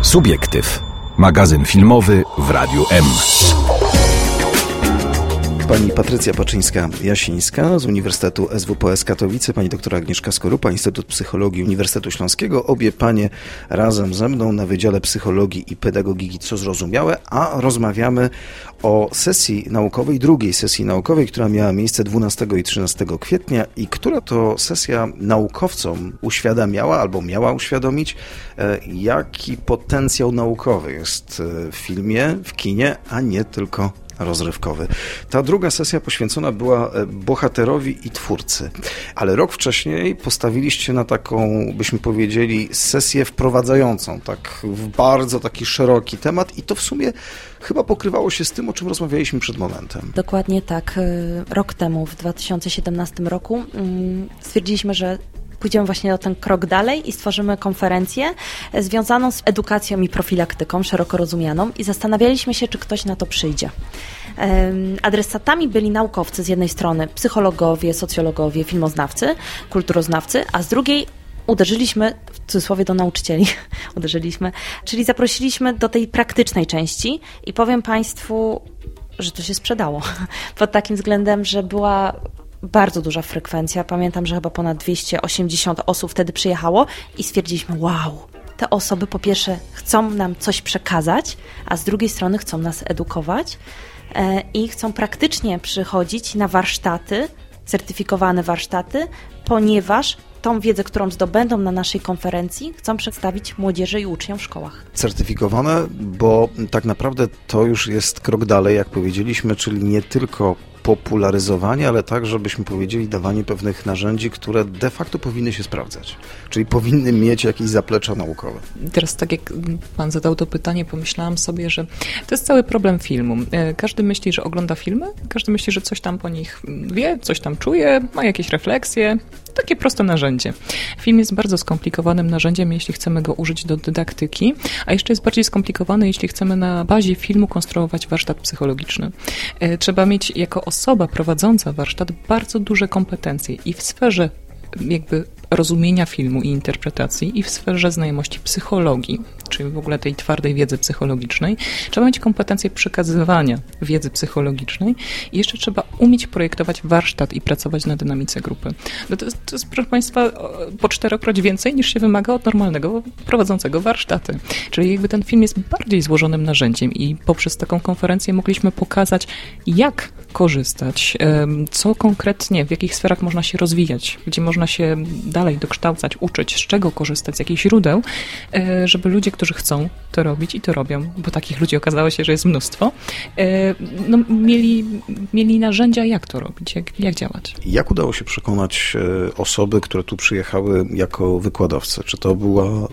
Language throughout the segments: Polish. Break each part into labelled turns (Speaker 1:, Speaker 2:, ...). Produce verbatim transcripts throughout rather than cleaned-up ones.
Speaker 1: Subiektyw. Magazyn filmowy w Radiu M.
Speaker 2: Pani Patrycja Paczyńska-Jasińska z Uniwersytetu S W P S Katowice, pani doktor Agnieszka Skorupa, Instytut Psychologii Uniwersytetu Śląskiego. Obie panie razem ze mną na Wydziale Psychologii i Pedagogiki, co zrozumiałe, a rozmawiamy o sesji naukowej, drugiej sesji naukowej, która miała miejsce dwunastego i trzynastego kwietnia i która to sesja naukowcom uświadamiała albo miała uświadomić, jaki potencjał naukowy jest w filmie, w kinie, a nie tylko rozrywkowy. Ta druga sesja poświęcona była bohaterowi i twórcy, ale rok wcześniej postawiliście na taką, byśmy powiedzieli, sesję wprowadzającą, tak w bardzo taki szeroki temat i to w sumie chyba pokrywało się z tym, o czym rozmawialiśmy przed momentem.
Speaker 3: Dokładnie tak. Rok temu, w dwa tysiące siedemnastym roku stwierdziliśmy, że pójdziemy właśnie o ten krok dalej i stworzymy konferencję związaną z edukacją i profilaktyką, szeroko rozumianą, i zastanawialiśmy się, czy ktoś na to przyjdzie. Adresatami byli naukowcy z jednej strony, psychologowie, socjologowie, filmoznawcy, kulturoznawcy, a z drugiej uderzyliśmy, w cudzysłowie, do nauczycieli, uderzyliśmy, czyli zaprosiliśmy do tej praktycznej części i powiem Państwu, że to się sprzedało. Pod takim względem, że była bardzo duża frekwencja. Pamiętam, że chyba ponad dwieście osiemdziesiąt osób wtedy przyjechało i stwierdziliśmy, wow, te osoby po pierwsze chcą nam coś przekazać, a z drugiej strony chcą nas edukować e, i chcą praktycznie przychodzić na warsztaty, certyfikowane warsztaty, ponieważ tą wiedzę, którą zdobędą na naszej konferencji, chcą przedstawić młodzieży i uczniom w szkołach.
Speaker 2: Certyfikowane, bo tak naprawdę to już jest krok dalej, jak powiedzieliśmy, czyli nie tylko popularyzowanie, ale tak, żebyśmy powiedzieli, dawanie pewnych narzędzi, które de facto powinny się sprawdzać. Czyli powinny mieć jakieś zaplecza naukowe.
Speaker 4: Teraz tak jak pan zadał to pytanie, pomyślałam sobie, że to jest cały problem filmu. Każdy myśli, że ogląda filmy, każdy myśli, że coś tam po nich wie, coś tam czuje, ma jakieś refleksje. Takie proste narzędzie. Film jest bardzo skomplikowanym narzędziem, jeśli chcemy go użyć do dydaktyki, a jeszcze jest bardziej skomplikowany, jeśli chcemy na bazie filmu konstruować warsztat psychologiczny. Trzeba mieć jako osoba prowadząca warsztat bardzo duże kompetencje i w sferze jakby rozumienia filmu i interpretacji i w sferze znajomości psychologii, czyli w ogóle tej twardej wiedzy psychologicznej. Trzeba mieć kompetencje przekazywania wiedzy psychologicznej i jeszcze trzeba umieć projektować warsztat i pracować na dynamice grupy. No to, jest, to jest, proszę Państwa, po czterokroć więcej niż się wymaga od normalnego prowadzącego warsztaty. Czyli jakby ten film jest bardziej złożonym narzędziem i poprzez taką konferencję mogliśmy pokazać, jak korzystać, co konkretnie, w jakich sferach można się rozwijać, gdzie można się dalej dokształcać, uczyć, z czego korzystać, z jakich źródeł, żeby ludzie, którzy chcą to robić i to robią, bo takich ludzi okazało się, że jest mnóstwo, no, mieli, mieli narzędzia, jak to robić, jak, jak działać.
Speaker 2: Jak udało się przekonać osoby, które tu przyjechały jako wykładowcy? Czy to była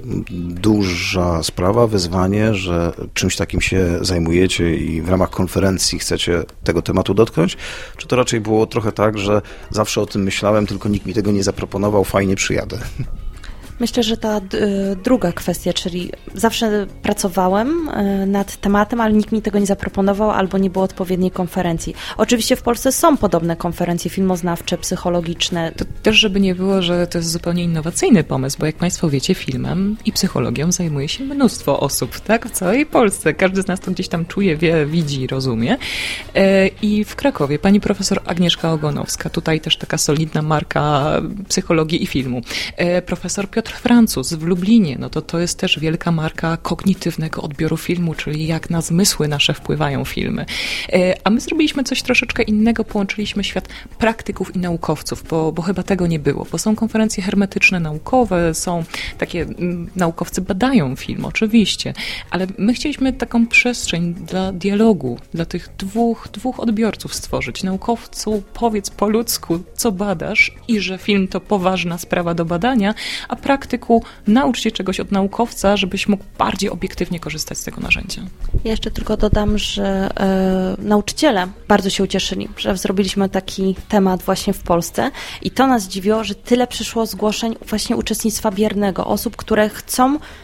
Speaker 2: duża sprawa, wyzwanie, że czymś takim się zajmujecie i w ramach konferencji chcecie tego tematu dotknąć? Czy to raczej było trochę tak, że zawsze o tym myślałem, tylko nikt mi tego nie zaproponował, fajnie przyjadę?
Speaker 3: Myślę, że ta d- druga kwestia, czyli zawsze pracowałem y, nad tematem, ale nikt mi tego nie zaproponował albo nie było odpowiedniej konferencji. Oczywiście w Polsce są podobne konferencje filmoznawcze, psychologiczne.
Speaker 4: To też, żeby nie było, że to jest zupełnie innowacyjny pomysł, bo jak Państwo wiecie, filmem i psychologią zajmuje się mnóstwo osób, tak? W całej Polsce. Każdy z nas to gdzieś tam czuje, wie, widzi, rozumie. E, I w Krakowie pani profesor Agnieszka Ogonowska, tutaj też taka solidna marka psychologii i filmu. E, profesor Piotr Francuz w Lublinie, no to to jest też wielka marka kognitywnego odbioru filmu, czyli jak na zmysły nasze wpływają filmy. A my zrobiliśmy coś troszeczkę innego, połączyliśmy świat praktyków i naukowców, bo, bo chyba tego nie było, bo są konferencje hermetyczne, naukowe, są takie, m, naukowcy badają film, oczywiście, ale my chcieliśmy taką przestrzeń dla dialogu, dla tych dwóch, dwóch odbiorców stworzyć. Naukowcu, powiedz po ludzku, co badasz i że film to poważna sprawa do badania, a praktyk praktyku naucz się czegoś od naukowca, żebyś mógł bardziej obiektywnie korzystać z tego narzędzia.
Speaker 3: Ja jeszcze tylko dodam, że e, nauczyciele bardzo się ucieszyli, że zrobiliśmy taki temat właśnie w Polsce i to nas zdziwiło, że tyle przyszło zgłoszeń właśnie uczestnictwa biernego, osób, które chcą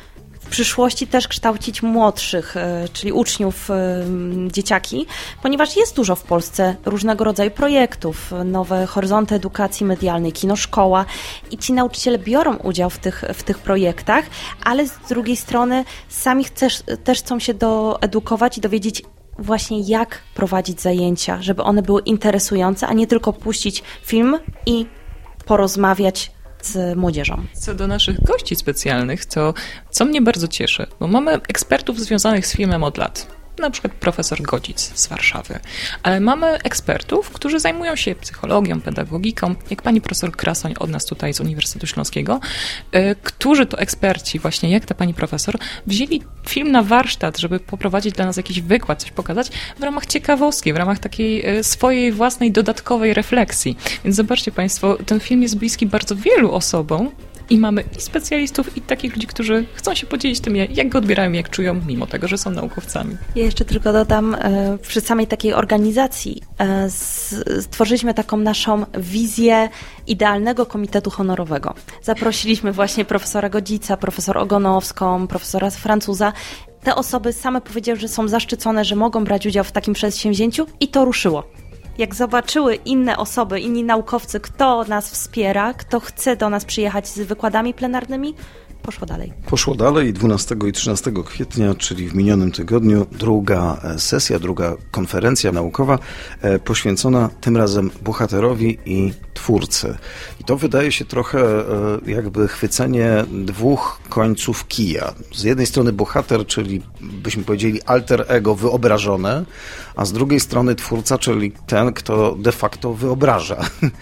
Speaker 3: w przyszłości też kształcić młodszych, czyli uczniów, dzieciaki, ponieważ jest dużo w Polsce różnego rodzaju projektów, nowe horyzonty edukacji medialnej, kino szkoła i ci nauczyciele biorą udział w tych, w tych projektach, ale z drugiej strony sami też, też chcą się doedukować i dowiedzieć właśnie jak prowadzić zajęcia, żeby one były interesujące, a nie tylko puścić film i porozmawiać z młodzieżą.
Speaker 4: Co do naszych gości specjalnych, to co mnie bardzo cieszy, bo mamy ekspertów związanych z filmem od lat. Na przykład profesor Godzic z Warszawy. Ale mamy ekspertów, którzy zajmują się psychologią, pedagogiką, jak pani profesor Krasoń od nas tutaj z Uniwersytetu Śląskiego, yy, którzy to eksperci, właśnie jak ta pani profesor, wzięli film na warsztat, żeby poprowadzić dla nas jakiś wykład, coś pokazać w ramach ciekawostki, w ramach takiej yy, swojej własnej dodatkowej refleksji. Więc zobaczcie państwo, ten film jest bliski bardzo wielu osobom, i mamy i specjalistów, i takich ludzi, którzy chcą się podzielić tym, jak go odbierają, jak czują, mimo tego, że są naukowcami.
Speaker 3: Ja jeszcze tylko dodam, przy samej takiej organizacji stworzyliśmy taką naszą wizję idealnego komitetu honorowego. Zaprosiliśmy właśnie profesora Godzica, profesor Ogonowską, profesora Francuza. Te osoby same powiedziały, że są zaszczycone, że mogą brać udział w takim przedsięwzięciu i to ruszyło. Jak zobaczyły inne osoby, inni naukowcy, kto nas wspiera, kto chce do nas przyjechać z wykładami plenarnymi, poszło dalej.
Speaker 2: Poszło dalej dwunastego i trzynastego kwietnia, czyli w minionym tygodniu, druga sesja, druga konferencja naukowa poświęcona tym razem bohaterowi i twórcy. I to wydaje się trochę jakby chwycenie dwóch końców kija. Z jednej strony bohater, czyli byśmy powiedzieli alter ego wyobrażone, a z drugiej strony twórca, czyli ten, kto de facto wyobraża.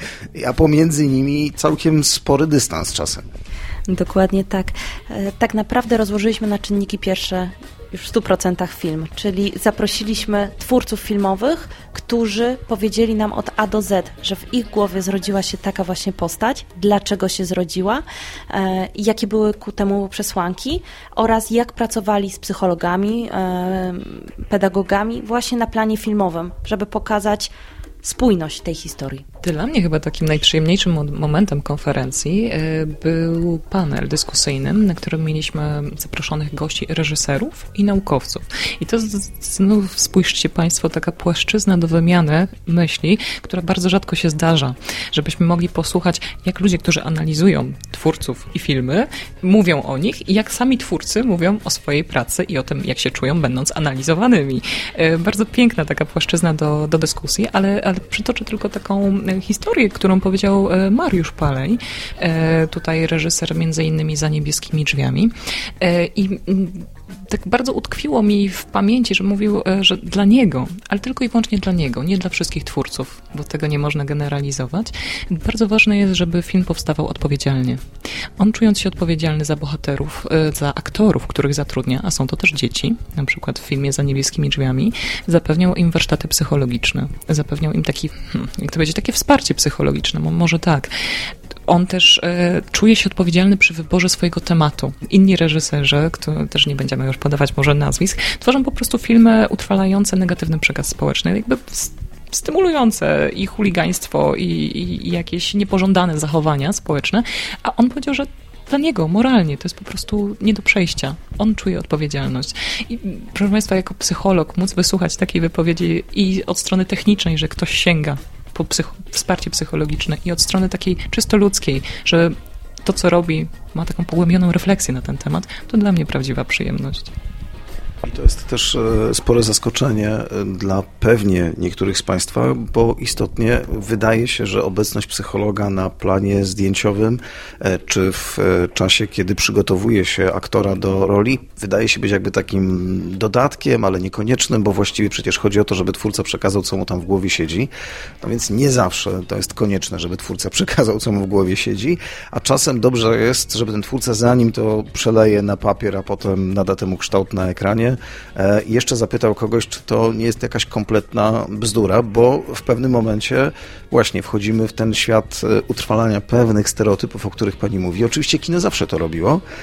Speaker 2: A pomiędzy nimi całkiem spory dystans czasem.
Speaker 3: Dokładnie tak. Tak naprawdę rozłożyliśmy na czynniki pierwsze już w stu procentach film, czyli zaprosiliśmy twórców filmowych, którzy powiedzieli nam od A do Z, że w ich głowie zrodziła się taka właśnie postać, dlaczego się zrodziła, e, jakie były ku temu przesłanki oraz jak pracowali z psychologami, e, pedagogami właśnie na planie filmowym, żeby pokazać spójność tej historii.
Speaker 4: Dla mnie chyba takim najprzyjemniejszym momentem konferencji był panel dyskusyjny, na którym mieliśmy zaproszonych gości, reżyserów i naukowców. I to znów spójrzcie państwo, taka płaszczyzna do wymiany myśli, która bardzo rzadko się zdarza, żebyśmy mogli posłuchać, jak ludzie, którzy analizują twórców i filmy, mówią o nich i jak sami twórcy mówią o swojej pracy i o tym, jak się czują, będąc analizowanymi. Bardzo piękna taka płaszczyzna do, do dyskusji, ale, ale przytoczę tylko taką historię, którą powiedział Mariusz Palej, tutaj reżyser między innymi Za niebieskimi drzwiami. I tak bardzo utkwiło mi w pamięci, że mówił, że dla niego, ale tylko i wyłącznie dla niego, nie dla wszystkich twórców, bo tego nie można generalizować. Bardzo ważne jest, żeby film powstawał odpowiedzialnie. On, czując się odpowiedzialny za bohaterów, za aktorów, których zatrudnia, a są to też dzieci, na przykład w filmie Za niebieskimi drzwiami, zapewniał im warsztaty psychologiczne, zapewniał im taki, hmm, jak to będzie, takie wsparcie psychologiczne, może tak. On też e, czuje się odpowiedzialny przy wyborze swojego tematu. Inni reżyserzy, które też nie będziemy już podawać może nazwisk, tworzą po prostu filmy utrwalające negatywny przekaz społeczny, jakby stymulujące i chuligaństwo, i, i, i jakieś niepożądane zachowania społeczne, a on powiedział, że dla niego moralnie to jest po prostu nie do przejścia. On czuje odpowiedzialność. I proszę państwa, jako psycholog móc wysłuchać takiej wypowiedzi i od strony technicznej, że ktoś sięga po psych- wsparcie psychologiczne i od strony takiej czysto ludzkiej, że to, co robi, ma taką pogłębioną refleksję na ten temat, to dla mnie prawdziwa przyjemność.
Speaker 2: I to jest też spore zaskoczenie dla pewnie niektórych z Państwa, bo istotnie wydaje się, że obecność psychologa na planie zdjęciowym, czy w czasie, kiedy przygotowuje się aktora do roli, wydaje się być jakby takim dodatkiem, ale niekoniecznym, bo właściwie przecież chodzi o to, żeby twórca przekazał, co mu tam w głowie siedzi. No więc nie zawsze to jest konieczne, żeby twórca przekazał, co mu w głowie siedzi, a czasem dobrze jest, żeby ten twórca, zanim to przeleje na papier, a potem nada temu kształt na ekranie, jeszcze zapytał kogoś, czy to nie jest jakaś kompletna bzdura, bo w pewnym momencie właśnie wchodzimy w ten świat utrwalania pewnych stereotypów, o których pani mówi. Oczywiście kino zawsze to robiło,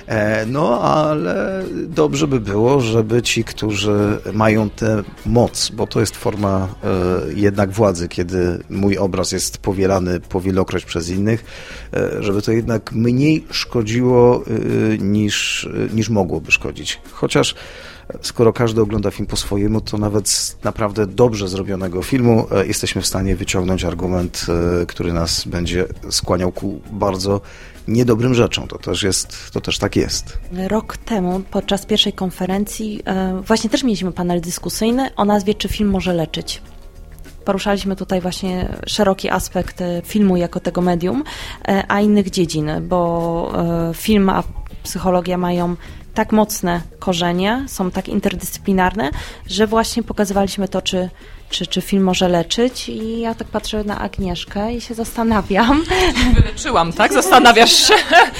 Speaker 2: No, ale dobrze by było, żeby ci, którzy mają tę moc, bo to jest forma jednak władzy, kiedy mój obraz jest powielany powielokroć przez innych, żeby to jednak mniej szkodziło niż, niż mogłoby szkodzić. Chociaż skoro każdy ogląda film po swojemu, to nawet z naprawdę dobrze zrobionego filmu jesteśmy w stanie wyciągnąć argument, który nas będzie skłaniał ku bardzo niedobrym rzeczom. To też jest, to też tak jest.
Speaker 3: Rok temu podczas pierwszej konferencji właśnie też mieliśmy panel dyskusyjny o nazwie Czy film może leczyć? Poruszaliśmy tutaj właśnie szeroki aspekt filmu jako tego medium, a innych dziedzin, bo film a psychologia mają tak mocne korzenie, są tak interdyscyplinarne, że właśnie pokazywaliśmy to, czy, czy, czy film może leczyć i ja tak patrzę na Agnieszkę i się zastanawiam.
Speaker 4: Wyleczyłam, tak? Zastanawiasz się?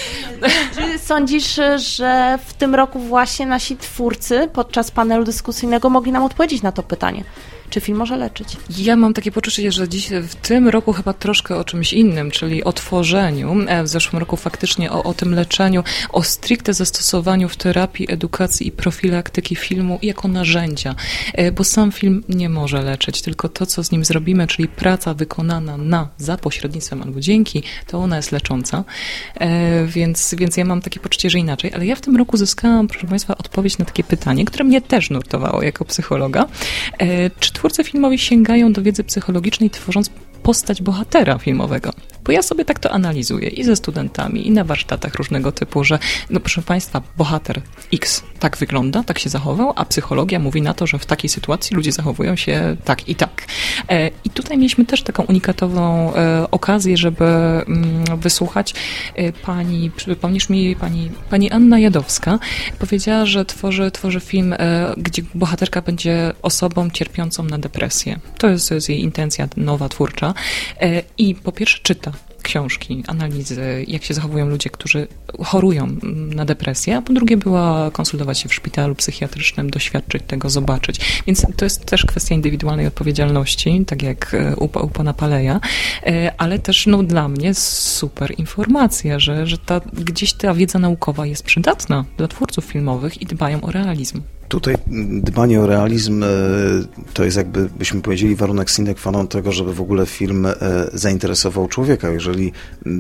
Speaker 3: Czy sądzisz, że w tym roku właśnie nasi twórcy podczas panelu dyskusyjnego mogli nam odpowiedzieć na to pytanie? Czy film może leczyć?
Speaker 4: Ja mam takie poczucie, że dziś w tym roku chyba troszkę o czymś innym, czyli o tworzeniu. W zeszłym roku faktycznie o, o tym leczeniu, o stricte zastosowaniu w terapii, edukacji i profilaktyki filmu jako narzędzia, bo sam film nie może leczyć, tylko to, co z nim zrobimy, czyli praca wykonana na, za pośrednictwem albo dzięki, to ona jest lecząca. Więc, więc ja mam takie poczucie, że inaczej, ale ja w tym roku zyskałam, proszę Państwa, odpowiedź na takie pytanie, które mnie też nurtowało jako psychologa. Czy twórcy filmowi sięgają do wiedzy psychologicznej, tworząc postać bohatera filmowego? Bo ja sobie tak to analizuję i ze studentami, i na warsztatach różnego typu, że no proszę Państwa, bohater X tak wygląda, tak się zachował, a psychologia mówi na to, że w takiej sytuacji ludzie zachowują się tak i tak. E, I tutaj mieliśmy też taką unikatową e, okazję, żeby mm, wysłuchać e, pani, przypomnisz mi, pani, pani Anna Jadowska powiedziała, że tworzy, tworzy film, e, gdzie bohaterka będzie osobą cierpiącą na depresję. To jest, to jest jej intencja nowa, twórcza. E, I po pierwsze czyta książki, analizy, jak się zachowują ludzie, którzy chorują na depresję, a po drugie była konsultować się w szpitalu psychiatrycznym, doświadczyć tego, zobaczyć. Więc to jest też kwestia indywidualnej odpowiedzialności, tak jak u, u pana Paleja, ale też no, dla mnie super informacja, że, że ta, gdzieś ta wiedza naukowa jest przydatna dla twórców filmowych i dbają o realizm.
Speaker 2: Tutaj dbanie o realizm to jest jakby, byśmy powiedzieli, warunek sine qua non tego, żeby w ogóle film zainteresował człowieka. Jeżeli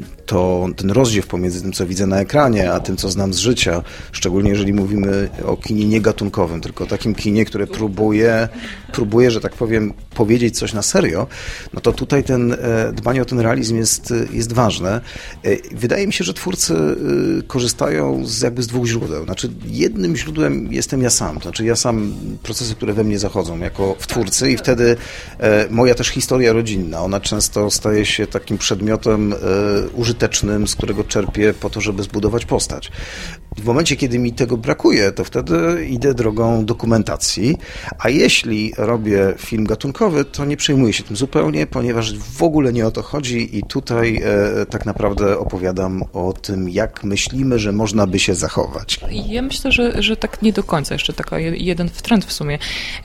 Speaker 2: to ten rozdział pomiędzy tym, co widzę na ekranie, a tym, co znam z życia, szczególnie jeżeli mówimy o kinie niegatunkowym, tylko takim kinie, które próbuje, próbuje, że tak powiem, powiedzieć coś na serio, no to tutaj ten dbanie o ten realizm jest, jest ważne. Wydaje mi się, że twórcy korzystają z jakby z dwóch źródeł. Znaczy, jednym źródłem jestem ja sam. To znaczy ja sam, procesy, które we mnie zachodzą jako w twórcy i wtedy e, moja też historia rodzinna, ona często staje się takim przedmiotem e, użytecznym, z którego czerpię po to, żeby zbudować postać. W momencie, kiedy mi tego brakuje, to wtedy idę drogą dokumentacji, a jeśli robię film gatunkowy, to nie przejmuję się tym zupełnie, ponieważ w ogóle nie o to chodzi i tutaj e, tak naprawdę opowiadam o tym, jak myślimy, że można by się zachować.
Speaker 4: Ja myślę, że, że tak nie do końca, jeszcze taka jeden wtręt w sumie,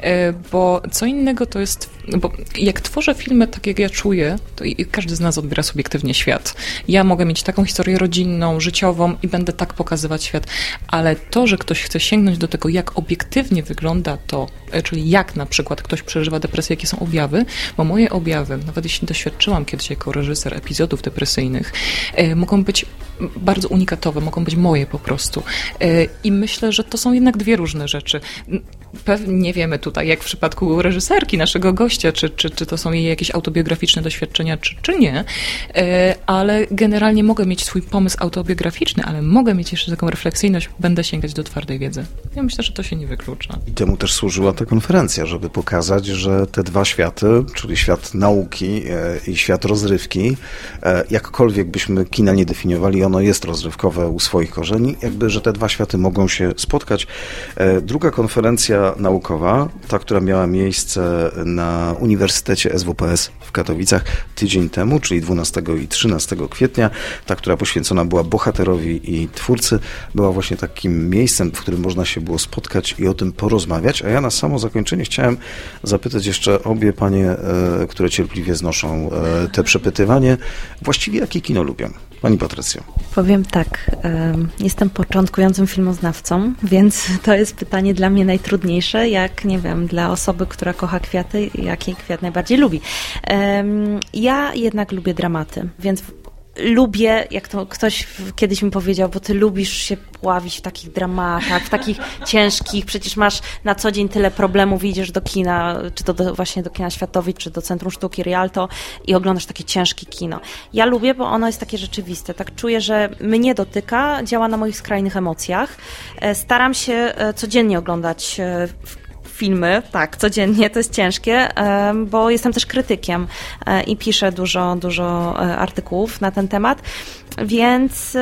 Speaker 4: bo co innego to jest, bo jak tworzę filmy tak jak ja czuję, to każdy z nas odbiera subiektywnie świat. Ja mogę mieć taką historię rodzinną, życiową i będę tak pokazywać świat, ale to, że ktoś chce sięgnąć do tego, jak obiektywnie wygląda to, czyli jak na przykład ktoś przeżywa depresję, jakie są objawy, bo moje objawy, nawet jeśli doświadczyłam kiedyś jako reżyser epizodów depresyjnych, mogą być bardzo unikatowe, mogą być moje po prostu. I myślę, że to są jednak dwie różne rzeczy. Pewnie nie wiemy tutaj, jak w przypadku reżyserki, naszego gościa, czy, czy, czy to są jej jakieś autobiograficzne doświadczenia, czy, czy nie, ale generalnie mogę mieć swój pomysł autobiograficzny, ale mogę mieć jeszcze taką refleksyjność, będę sięgać do twardej wiedzy. Ja myślę, że to się nie wyklucza.
Speaker 2: I temu też służyła ta konferencja, żeby pokazać, że te dwa światy, czyli świat nauki i świat rozrywki, jakkolwiek byśmy kina nie definiowali, ono jest rozrywkowe u swoich korzeni, jakby, że te dwa światy mogą się spotkać. Druga konferencja konferencja naukowa, ta, która miała miejsce na Uniwersytecie S W P S w Katowicach tydzień temu, czyli dwunastego i trzynastego kwietnia, ta, która poświęcona była bohaterowi i twórcy, była właśnie takim miejscem, w którym można się było spotkać i o tym porozmawiać. A ja na samo zakończenie chciałem zapytać jeszcze obie panie, e, które cierpliwie znoszą e, te przepytywanie, właściwie jakie kino lubią? Pani Patrycjo.
Speaker 3: Powiem tak, jestem początkującym filmoznawcą, więc to jest pytanie dla mnie najtrudniejsze, jak, nie wiem, dla osoby, która kocha kwiaty, jaki kwiat najbardziej lubi. Ja jednak lubię dramaty, więc lubię, jak to ktoś kiedyś mi powiedział, bo ty lubisz się pławić w takich dramatach, w takich ciężkich, przecież masz na co dzień tyle problemów, idziesz do kina, czy to do, właśnie do kina Światowicz, czy do Centrum Sztuki Rialto i oglądasz takie ciężkie kino. Ja lubię, bo ono jest takie rzeczywiste, tak czuję, że mnie dotyka, działa na moich skrajnych emocjach. Staram się codziennie oglądać filmy, tak, codziennie, to jest ciężkie, bo jestem też krytykiem i piszę dużo, dużo artykułów na ten temat, więc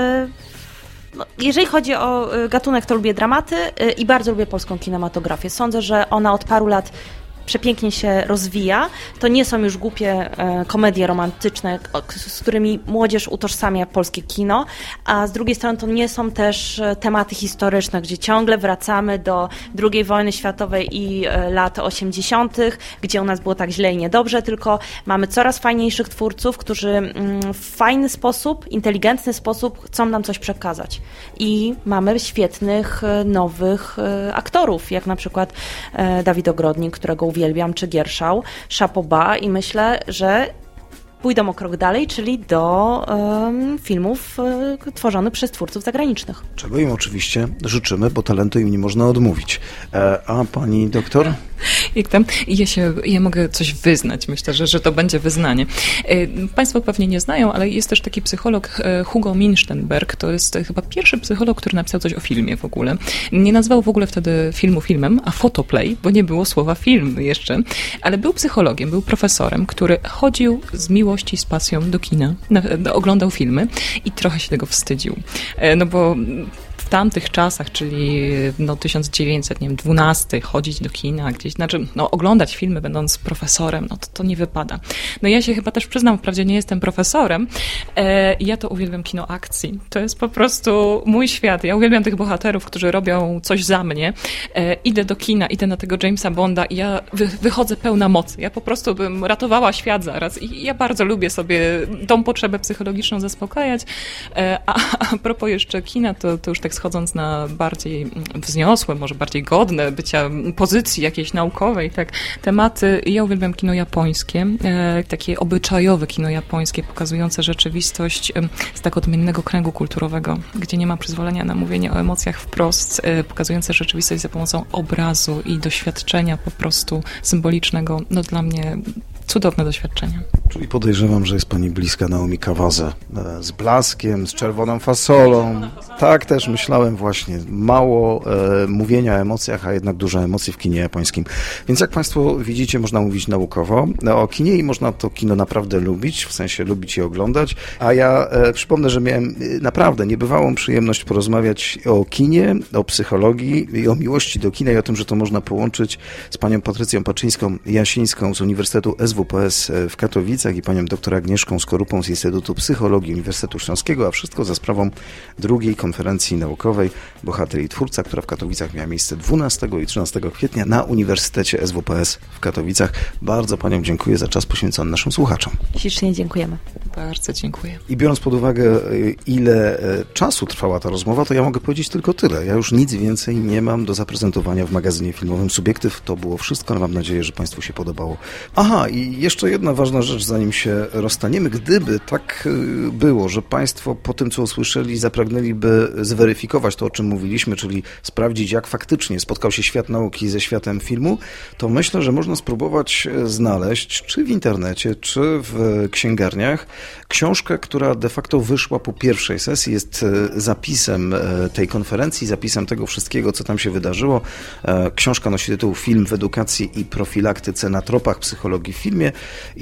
Speaker 3: no, jeżeli chodzi o gatunek, to lubię dramaty i bardzo lubię polską kinematografię. Sądzę, że ona od paru lat przepięknie się rozwija. To nie są już głupie e, komedie romantyczne, z którymi młodzież utożsamia polskie kino, a z drugiej strony to nie są też tematy historyczne, gdzie ciągle wracamy do drugiej wojny światowej i e, lat osiemdziesiątych, gdzie u nas było tak źle i niedobrze, tylko mamy coraz fajniejszych twórców, którzy mm, w fajny sposób, inteligentny sposób chcą nam coś przekazać. I mamy świetnych, nowych e, aktorów, jak na przykład e, Dawid Ogrodnik, którego uwielbiam, czy Gierszał, Chapeau bas i myślę, że pójdą o krok dalej, czyli do um, filmów um, tworzonych przez twórców zagranicznych.
Speaker 2: Czego im oczywiście życzymy, bo talentu im nie można odmówić. E, a pani doktor?
Speaker 4: Jak tam, ja się, ja mogę coś wyznać, myślę, że, że to będzie wyznanie. Państwo pewnie nie znają, ale jest też taki psycholog Hugo Minstenberg, to jest chyba pierwszy psycholog, który napisał coś o filmie w ogóle. Nie nazwał w ogóle wtedy filmu filmem, a fotoplay, bo nie było słowa film jeszcze, ale był psychologiem, był profesorem, który chodził z miłości, z pasją do kina, oglądał filmy i trochę się tego wstydził. No bo w tamtych czasach, czyli no tysiąc dziewięćset dwunasty, chodzić do kina gdzieś, znaczy no, oglądać filmy będąc profesorem, no to, to nie wypada. No ja się chyba też przyznam, wprawdzie nie jestem profesorem, e, ja to uwielbiam kino akcji. To jest po prostu mój świat. Ja uwielbiam tych bohaterów, którzy robią coś za mnie. E, idę do kina, idę na tego Jamesa Bonda i ja wy, wychodzę pełna mocy. Ja po prostu bym ratowała świat zaraz i ja bardzo lubię sobie tą potrzebę psychologiczną zaspokajać. E, a, a propos jeszcze kina, to, to już tak schodząc na bardziej wzniosłe, może bardziej godne bycia pozycji jakiejś naukowej, tak, tematy. Ja uwielbiam kino japońskie, e, takie obyczajowe kino japońskie, pokazujące rzeczywistość e, z tak odmiennego kręgu kulturowego, gdzie nie ma przyzwolenia na mówienie o emocjach wprost, e, pokazujące rzeczywistość za pomocą obrazu i doświadczenia po prostu symbolicznego. No dla mnie cudowne doświadczenie.
Speaker 2: Czyli podejrzewam, że jest pani bliska Naomi Kawase z blaskiem, z czerwoną fasolą. Tak też myślałem właśnie. Mało e, mówienia o emocjach, a jednak dużo emocji w kinie japońskim. Więc jak państwo widzicie, można mówić naukowo o kinie i można to kino naprawdę lubić, w sensie lubić je oglądać. A ja e, przypomnę, że miałem naprawdę niebywałą przyjemność porozmawiać o kinie, o psychologii i o miłości do kina i o tym, że to można połączyć z panią Patrycją Paczyńską-Jasińską z Uniwersytetu S W P S w Katowicach i panią doktor Agnieszką Skorupą z Instytutu Psychologii Uniwersytetu Śląskiego, a wszystko za sprawą drugiej konferencji naukowej Bohater i Twórca, która w Katowicach miała miejsce dwunastego i trzynastego kwietnia na Uniwersytecie S W P S w Katowicach. Bardzo paniom dziękuję za czas poświęcony naszym słuchaczom.
Speaker 3: Ślicznie dziękujemy.
Speaker 4: Bardzo dziękuję.
Speaker 2: I biorąc pod uwagę, ile czasu trwała ta rozmowa, to ja mogę powiedzieć tylko tyle. Ja już nic więcej nie mam do zaprezentowania w magazynie filmowym Subiektyw. To było wszystko. Mam nadzieję, że państwu się podobało. Aha, i jeszcze jedna ważna rzecz, zanim się rozstaniemy. Gdyby tak było, że państwo po tym, co usłyszeli, zapragnęliby zweryfikować to, o czym mówiliśmy, czyli sprawdzić, jak faktycznie spotkał się świat nauki ze światem filmu, to myślę, że można spróbować znaleźć, czy w internecie, czy w księgarniach, książkę, która de facto wyszła po pierwszej sesji, jest zapisem tej konferencji, zapisem tego wszystkiego, co tam się wydarzyło. Książka nosi tytuł Film w edukacji i profilaktyce na tropach psychologii w filmie i nie jest pewnie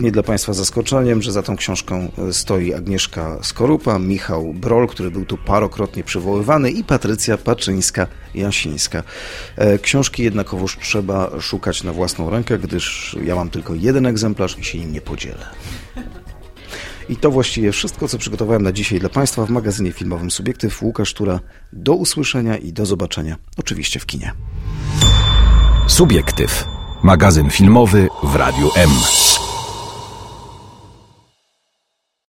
Speaker 2: pewnie dla Państwa zaskoczeniem, że za tą książką stoi Agnieszka Skorupa, Michał Broll, który był tu parokrotnie przywoływany, i Patrycja Paczyńska-Jasińska. Książki jednakowoż trzeba szukać na własną rękę, gdyż ja mam tylko jeden egzemplarz i się nim nie podzielę. I to właściwie wszystko, co przygotowałem na dzisiaj dla Państwa w magazynie filmowym Subiektyw. Łukasz Sztura. Do usłyszenia i do zobaczenia, oczywiście w kinie.
Speaker 1: Subiektyw. Magazyn filmowy w Radiu M.